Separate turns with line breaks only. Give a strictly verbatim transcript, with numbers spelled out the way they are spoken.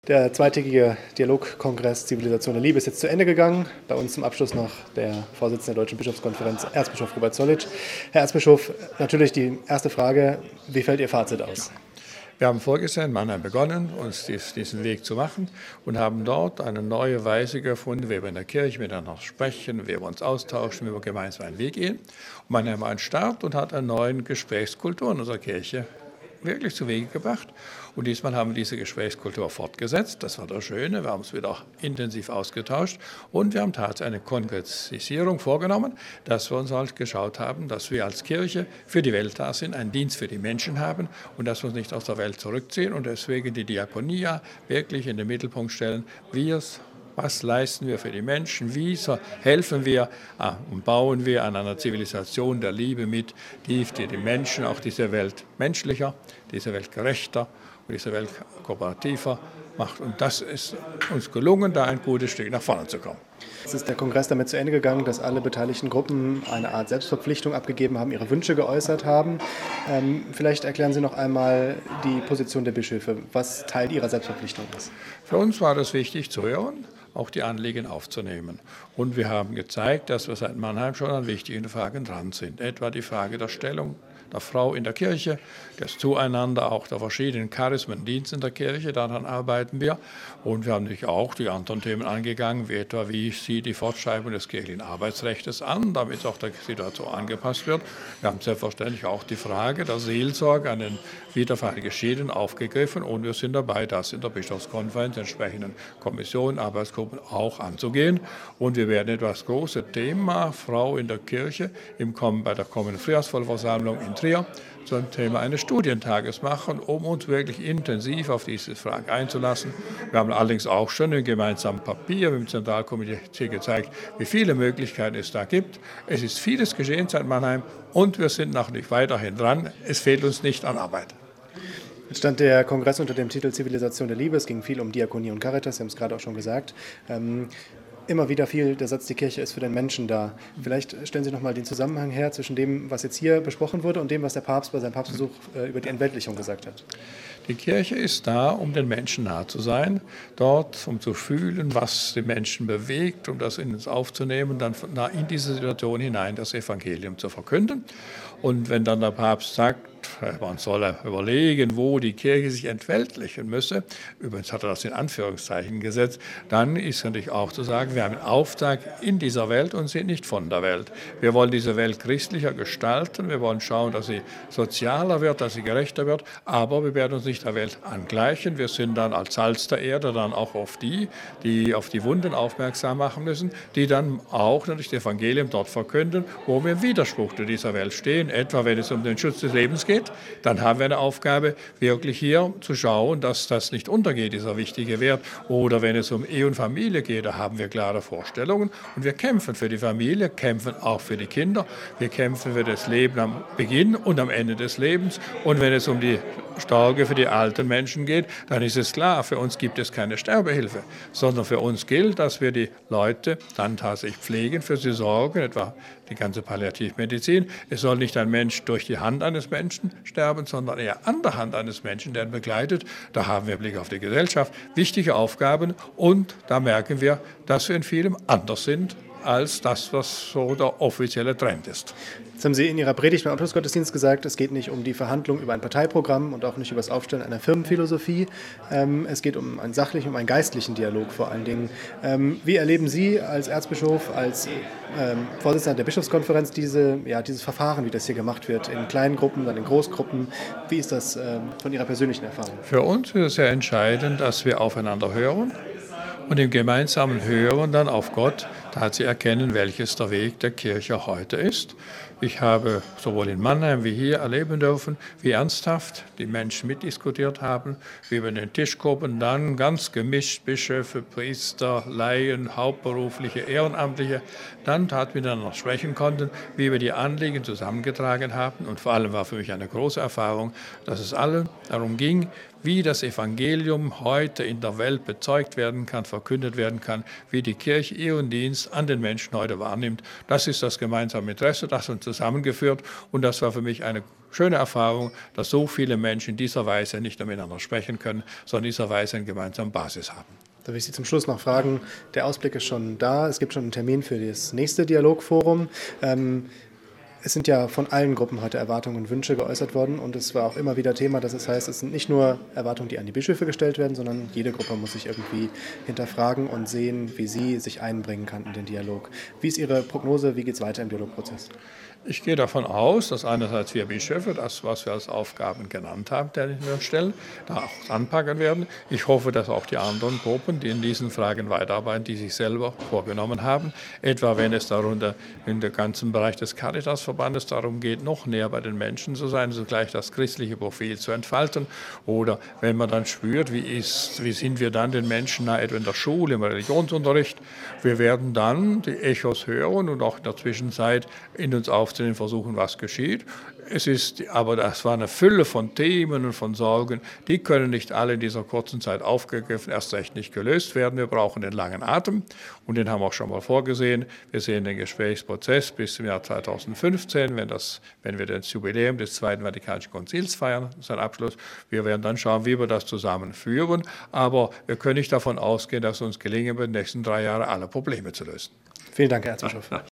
Der zweitägige Dialogkongress Zivilisation der Liebe ist jetzt zu Ende gegangen. Bei uns zum Abschluss noch der Vorsitzende der Deutschen Bischofskonferenz, Erzbischof Robert Zollitsch. Herr Erzbischof, natürlich die erste Frage, wie fällt Ihr Fazit aus?
Wir haben voriges Jahr in Mannheim begonnen, uns diesen Weg zu machen und haben dort eine neue Weise gefunden, wie wir in der Kirche miteinander sprechen, wie wir uns austauschen, wie wir gemeinsam einen Weg gehen. Und Mannheim war ein Start und hat eine neue Gesprächskultur in unserer Kirche wirklich zu Wege gebracht. Und diesmal haben wir diese Gesprächskultur fortgesetzt. Das war das Schöne. Wir haben uns wieder intensiv ausgetauscht. Und wir haben tatsächlich eine Konkretisierung vorgenommen, dass wir uns halt geschaut haben, dass wir als Kirche für die Welt da sind, einen Dienst für die Menschen haben und dass wir uns nicht aus der Welt zurückziehen und deswegen die Diakonia wirklich in den Mittelpunkt stellen. Wir Was leisten wir für die Menschen? Wie helfen wir ah, und bauen wir an einer Zivilisation der Liebe mit, die für die Menschen auch diese Welt menschlicher, diese Welt gerechter und diese Welt kooperativer macht. Und das ist uns gelungen, da ein gutes Stück nach vorne zu kommen.
Es ist der Kongress damit zu Ende gegangen, dass alle beteiligten Gruppen eine Art Selbstverpflichtung abgegeben haben, ihre Wünsche geäußert haben. Ähm, vielleicht erklären Sie noch einmal die Position der Bischöfe. Was Teil Ihrer Selbstverpflichtung ist?
Für uns war das wichtig zu hören, auch die Anliegen aufzunehmen. Und wir haben gezeigt, dass wir seit Mannheim schon an wichtigen Fragen dran sind. Etwa die Frage der Stellung der Frau in der Kirche, das Zueinander auch der verschiedenen Charismen, Dienste in der Kirche, daran arbeiten wir. Und wir haben natürlich auch die anderen Themen angegangen, wie etwa, wie sieht die Fortschreibung des kirchlichen Arbeitsrechts an, damit es auch der Situation angepasst wird. Wir haben selbstverständlich auch die Frage der Seelsorge an den wiedervereinigten Geschiedenen aufgegriffen und wir sind dabei, das in der Bischofskonferenz, entsprechenden Kommissionen, Arbeitsgruppen auch anzugehen. Und wir werden etwa das große Thema Frau in der Kirche im Kommen bei der kommenden Frühjahrsvollversammlung in Trier zum Thema eines Studientages machen, um uns wirklich intensiv auf diese Frage einzulassen. Wir haben allerdings auch schon im gemeinsamen Papier mit dem Zentralkomitee gezeigt, wie viele Möglichkeiten es da gibt. Es ist vieles geschehen seit Mannheim und wir sind noch nicht weiterhin dran. Es fehlt uns nicht an Arbeit.
Jetzt stand der Kongress unter dem Titel Zivilisation der Liebe. Es ging viel um Diakonie und Caritas, Sie haben es gerade auch schon gesagt. Ähm, Immer wieder viel der Satz, die Kirche ist für den Menschen da. Vielleicht stellen Sie noch mal den Zusammenhang her zwischen dem, was jetzt hier besprochen wurde und dem, was der Papst bei seinem Papstbesuch äh, über die Entweltlichung gesagt hat.
Die Kirche ist da, um den Menschen nahe zu sein, dort, um zu fühlen, was die Menschen bewegt, um das in uns aufzunehmen, dann in diese Situation hinein das Evangelium zu verkünden. Und wenn dann der Papst sagt, man solle überlegen, wo die Kirche sich entweltlichen müsse, übrigens hat er das in Anführungszeichen gesetzt, dann ist natürlich auch zu sagen, wir haben einen Auftrag in dieser Welt und sind nicht von der Welt. Wir wollen diese Welt christlicher gestalten, wir wollen schauen, dass sie sozialer wird, dass sie gerechter wird, aber wir werden uns nicht der Welt angleichen. Wir sind dann als Salz der Erde dann auch auf die, die auf die Wunden aufmerksam machen müssen, die dann auch natürlich das Evangelium dort verkünden, wo wir im Widerspruch zu dieser Welt stehen, etwa wenn es um den Schutz des Lebens geht. Dann haben wir eine Aufgabe, wirklich hier zu schauen, dass das nicht untergeht, dieser wichtige Wert. Oder wenn es um Ehe und Familie geht, da haben wir klare Vorstellungen. Und wir kämpfen für die Familie, kämpfen auch für die Kinder. Wir kämpfen für das Leben am Beginn und am Ende des Lebens. Und wenn es um die Sorge für die alten Menschen geht, dann ist es klar, für uns gibt es keine Sterbehilfe, sondern für uns gilt, dass wir die Leute dann tatsächlich pflegen, für sie sorgen, etwa die ganze Palliativmedizin. Es soll nicht ein Mensch durch die Hand eines Menschen sterben, sondern eher an der Hand eines Menschen, der ihn begleitet. Da haben wir Blick auf die Gesellschaft, wichtige Aufgaben und da merken wir, dass wir in vielem anders sind als das, was so der offizielle Trend ist.
Jetzt haben Sie in Ihrer Predigt beim Abschlussgottesdienst gesagt, es geht nicht um die Verhandlung über ein Parteiprogramm und auch nicht über das Aufstellen einer Firmenphilosophie. Ähm, es geht um einen sachlichen, um einen geistlichen Dialog vor allen Dingen. Ähm, wie erleben Sie als Erzbischof, als ähm, Vorsitzender der Bischofskonferenz diese, ja, dieses Verfahren, wie das hier gemacht wird, in kleinen Gruppen, dann in Großgruppen? Wie ist das ähm, von Ihrer persönlichen Erfahrung?
Für uns ist es sehr entscheidend, dass wir aufeinander hören. Und im gemeinsamen Hören dann auf Gott tatsächlich erkennen, welches der Weg der Kirche heute ist. Ich habe sowohl in Mannheim wie hier erleben dürfen, wie ernsthaft die Menschen mitdiskutiert haben, wie über den Tischgruppen dann ganz gemischt Bischöfe, Priester, Laien, Hauptberufliche, Ehrenamtliche dann tat miteinander sprechen konnten, wie wir die Anliegen zusammengetragen haben. Und vor allem war für mich eine große Erfahrung, dass es allen darum ging, wie das Evangelium heute in der Welt bezeugt werden kann, verkündet werden kann, wie die Kirche ihren Dienst an den Menschen heute wahrnimmt. Das ist das gemeinsame Interesse, das uns zusammengeführt und das war für mich eine schöne Erfahrung, dass so viele Menschen in dieser Weise nicht nur miteinander sprechen können, sondern in dieser Weise eine gemeinsame Basis haben.
Da will ich Sie zum Schluss noch fragen, der Ausblick ist schon da, es gibt schon einen Termin für das nächste Dialogforum. Ähm, Es sind ja von allen Gruppen heute Erwartungen und Wünsche geäußert worden und es war auch immer wieder Thema, dass es heißt, es sind nicht nur Erwartungen, die an die Bischöfe gestellt werden, sondern jede Gruppe muss sich irgendwie hinterfragen und sehen, wie sie sich einbringen kann in den Dialog. Wie ist Ihre Prognose, wie geht es weiter im Dialogprozess?
Ich gehe davon aus, dass einerseits wir Bischöfe, das, was wir als Aufgaben genannt haben, der wir stellen, da auch anpacken werden. Ich hoffe, dass auch die anderen Gruppen, die in diesen Fragen weiterarbeiten, die sich selber vorgenommen haben, etwa wenn es darunter in dem ganzen Bereich des Caritasverbandes darum geht, noch näher bei den Menschen zu sein, sogleich das christliche Profil zu entfalten, oder wenn man dann spürt, wie, ist, wie sind wir dann den Menschen nah, etwa in der Schule, im Religionsunterricht, wir werden dann die Echos hören und auch in der Zwischenzeit in uns auf zu den Versuchen, was geschieht. Es ist, aber das war eine Fülle von Themen und von Sorgen, die können nicht alle in dieser kurzen Zeit aufgegriffen, erst recht nicht gelöst werden. Wir brauchen den langen Atem und den haben wir auch schon mal vorgesehen. Wir sehen den Gesprächsprozess bis zum Jahr zweitausendfünfzehn, wenn, das, wenn wir das Jubiläum des Zweiten Vatikanischen Konzils feiern, sein Abschluss. Wir werden dann schauen, wie wir das zusammenführen, aber wir können nicht davon ausgehen, dass es uns gelingen wird, in den nächsten drei Jahren alle Probleme zu lösen.
Vielen Dank, Herr Erzbischof.